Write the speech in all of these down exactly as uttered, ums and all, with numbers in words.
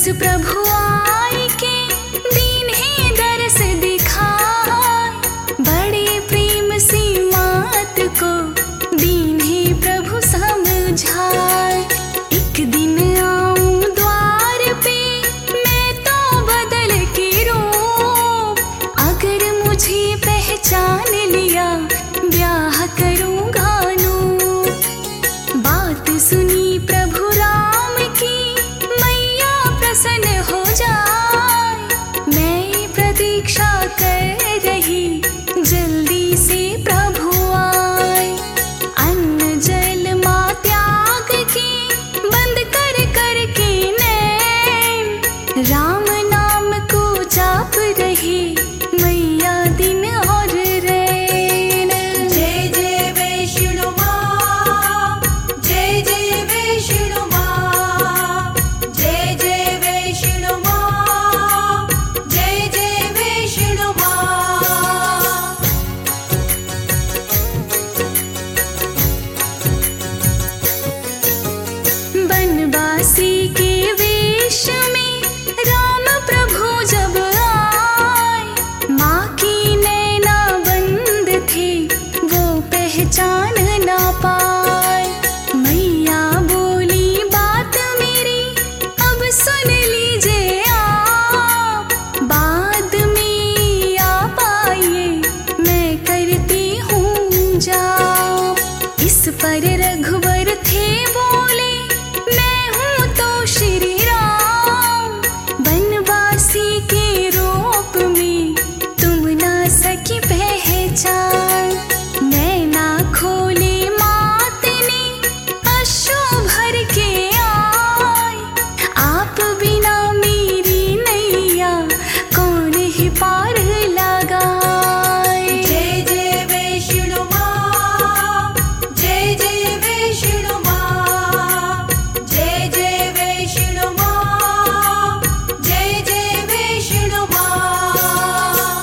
प्रभु आए के दीन ही दरस दिखाए, बड़े प्रेम से मात को दीन ही प्रभु समझाए। एक दिन आऊं द्वार पे मैं तो बदल के रूप, अगर मुझे पहचान लिया ब्याह करूंगा नूर। बात सुनी प्रभु राम की मैया प्रसन्न हो जाए, मैं प्रतीक्षा कर रही जल्दी से प्रभु आए। अन्न जल माँ त्याग के बंद कर कर के नैन, राम नाम को जाप रही मैया दिन और रैन। जय जय वैष्णो माँ, जय जय वैष्णो माँ, जय जय वैष्णो माँ, जय जय वैष्णो माँ। बनवासी के वेश में राम प्रभु जब आए, माँ की नैना बंद थे वो पहचान ना पाए। मैया बोली बात मेरी अब सुन लीजिए आप, बाद में आप आइए मैं करती हूँ जाप। इस पर रघुवर थे बोले मैं हूँ तो श्री राम, बनवासी के रूप में तुम ना सकी पहचान। नैना खोले मात ने अश्रु भर के आए, आप बिना मेरी नैया कौन ही पार लगाए। जय जय वैष्णो माँ, जय जय वैष्णो माँ, जय जय वैष्णो माँ, जय जय वैष्णो माँ।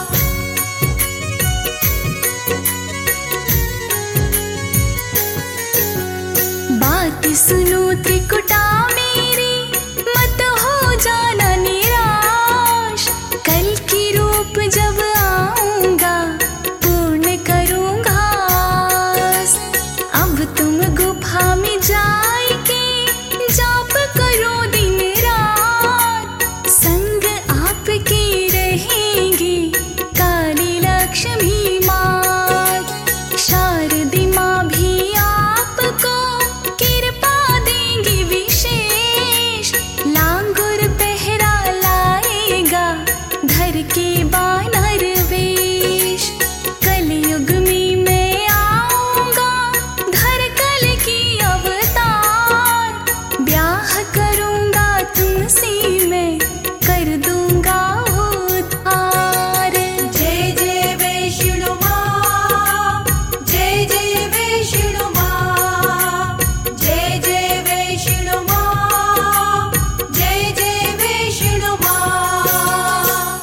बात सुनो त्रिकुटा मेरी मत हो जाना निराश, कल की रूप जब आऊंगा पूर्ण करूंगा आस। अब तुम गुफा में जाके जाप करो दिन रात, संग आपके रहेंगी काली लक्ष्मी मात। शारदी माँ भी आपको कृपा देंगी विशेष, लांगुर पहरा लाएगा धर के बानर वेश। कलयुग में मैं आऊंगा धर कल की अवतार, ब्याह करूंगा तुमसे मैं कर दूंगा उद्धार। जय जय वैष्णो माँ, जय जय वैष्णो माँ, जय जय वैष्णो माँ, जय जय वैष्णो माँ।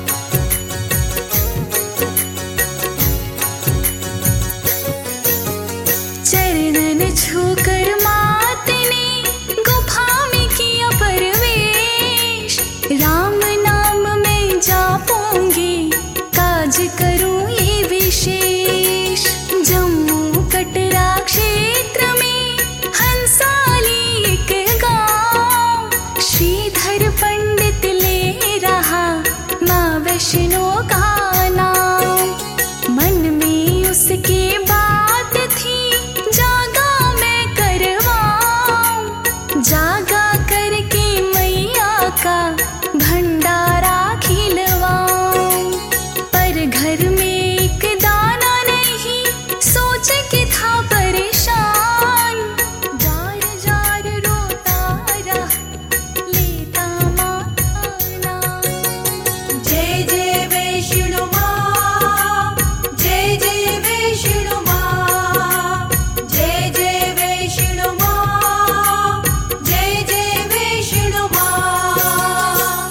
चरणन छूकर मात ने गुफा में किया प्रवेश, राम नाम में जापूंगी काज करूं ये विशेष। जम्मू कटरा क्षेत्र में हंसाली एक गांव, श्रीधर पंडित ले रहा माँ वैष्णो का नाम। मन में उसके बात थी जागा मैं करवाऊं, जागा करके मैया का भंडारा खिलवाऊं। पर घर में एक दाना नहीं सोच के था परेशान, जार जार रोता रहा लेता माँ का नाम। जय जय वैष्णो माँ, जय जय वैष्णो माँ, जय जय वैष्णो माँ, जय जय वैष्णो माँ।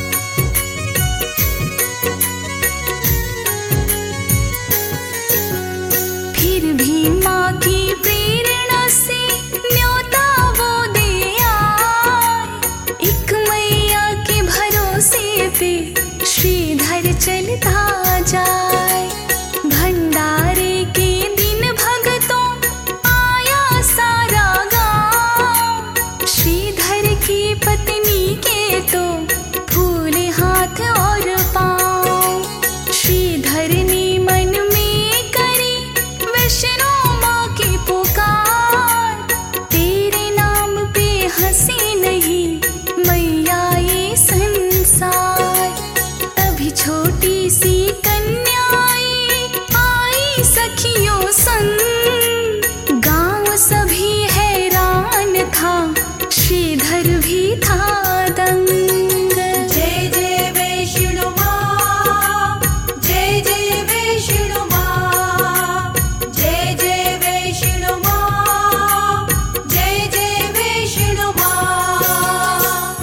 फिर भी माँ की प्रेरणा से न्योता वो दे आए, एक मैया जाए। भंडारे के दिन भगतों आया सारा गाँव। श्रीधर की पत्नी के तो फूले हाथ और पाँव। श्रीधर ने मन में करी विष्णु माँ की पुकार। तेरे नाम पे हंसी नहीं मैया ये संसार। तभी छोटी सी कन्या आई सखियों संग। गाँव सभी हैरान था, श्रीधर भी था दंग। जय जय वैष्णो माँ, जय जय वैष्णो माँ, जय जय वैष्णो माँ, जय जय वैष्णो माँ।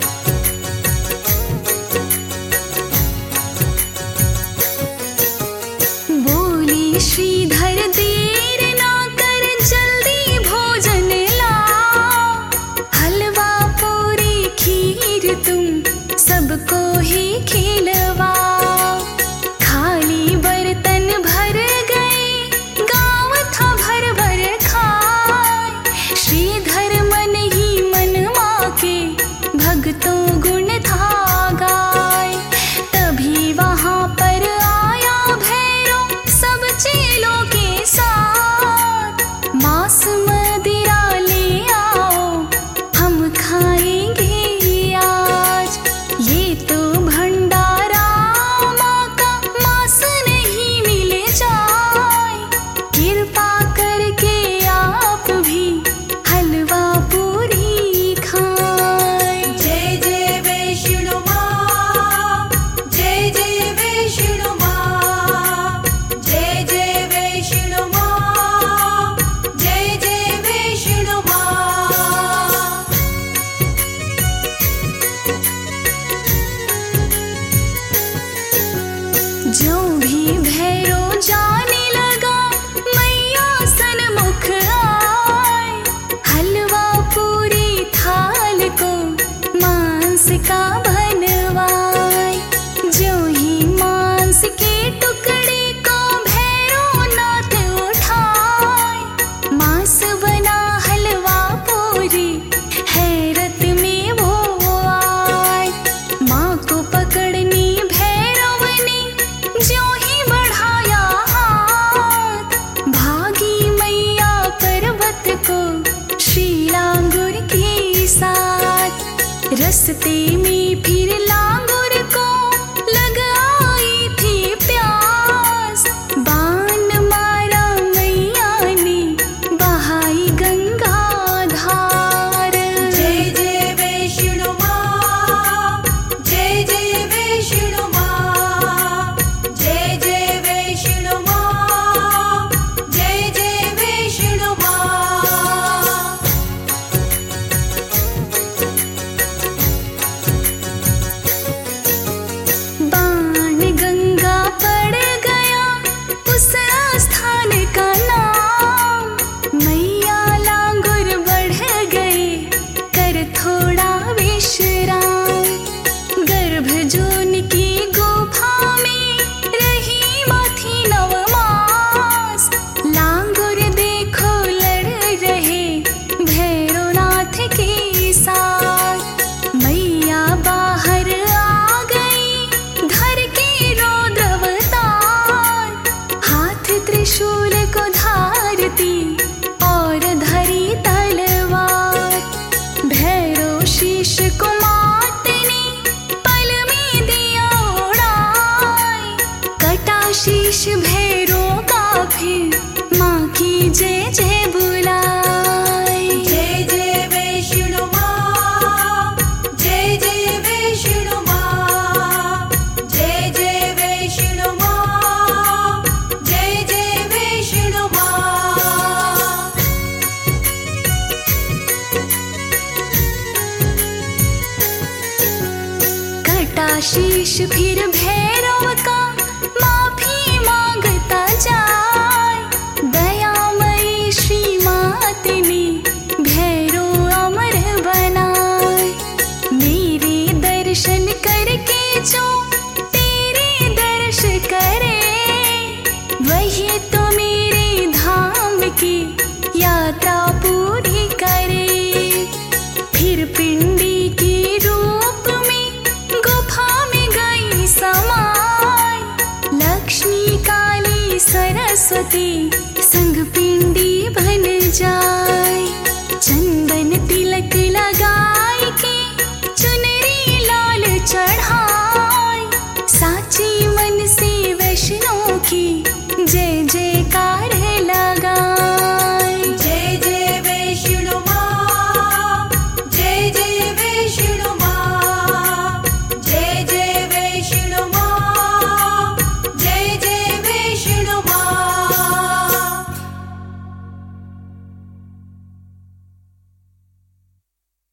बोली श्रीधर देर ना कर जल्दी भोजन लाओ। हलवा पूरी खीर तुम सबको ही खिलवाओ। खाली बर्तन भर गए, गाँव था भर भर खाए। श्रीधर मन ही मन माँ के भक्तों गुण था गाय। तभी वहाँ पर आया भैरव सब चेलों के साथ। मांस मदिरा ले आओ हम खाएंगे आज। ये तो भंडारा माँ का मांस नहीं मिल जाए। कृपा करके आप भी हलवा पूरी खाए। जय जय वैष्णो माँ, जय जय वैष्णो माँ, जय जय वैष्णो माँ, जय जय वैष्णो माँ। जो भी भैरव जाने लगा मैया सन्मुख आए। हलवा पूरी थाल को मांस का बनवाए। जो ही मांस के टुकड़े को भैरव नाथ उठाए। मांस बना हलवा पूरी हैरत में वो आए। माँ को पकड़नी भैरव ने जो ही बढ़ाया हाथ। भागी मैया पर्वत को श्रीलांगुर के साथ। रस्ते में फिर लांगुर को लग आई थी प्यास। बाण मारा मैया ने बहाई गंगा धार। जय जय वैष्णो माँ, जय जय वैष्णो माँ, जय जय वैष्णो माँ, जय जय वैष्णो माँ। बाण गंगा पड़ गया उस स्थान का नाम। मैया लांगुर बढ़ गए कर थोड़ा विश्राम। गर्भजोन की गुफा में रही माँ थी नव मास। लांगुर देखो लड़ रहे भैरवनाथ के साथ। मैया बाहर आ गई धर के रौद्रावतार। हाथ त्रिशूल को धारती और धरी तलवार। भैरव शीश को मातने पल में दिया उड़ाए। कटा शीश भैरव का फिर माँ की जय जय बुलाए। जय जय वैष्णो माँ, जय जय वैष्णो माँ, जय जय वैष्णो माँ, जय जय वैष्णो माँ। कटा शीश फिर भैरव का माफी मांगता जाए। दयामयी श्री मात ने भैरव अमर बनाए। मेरे दर्शन करके जो तेरे दर्श करे। की यात्रा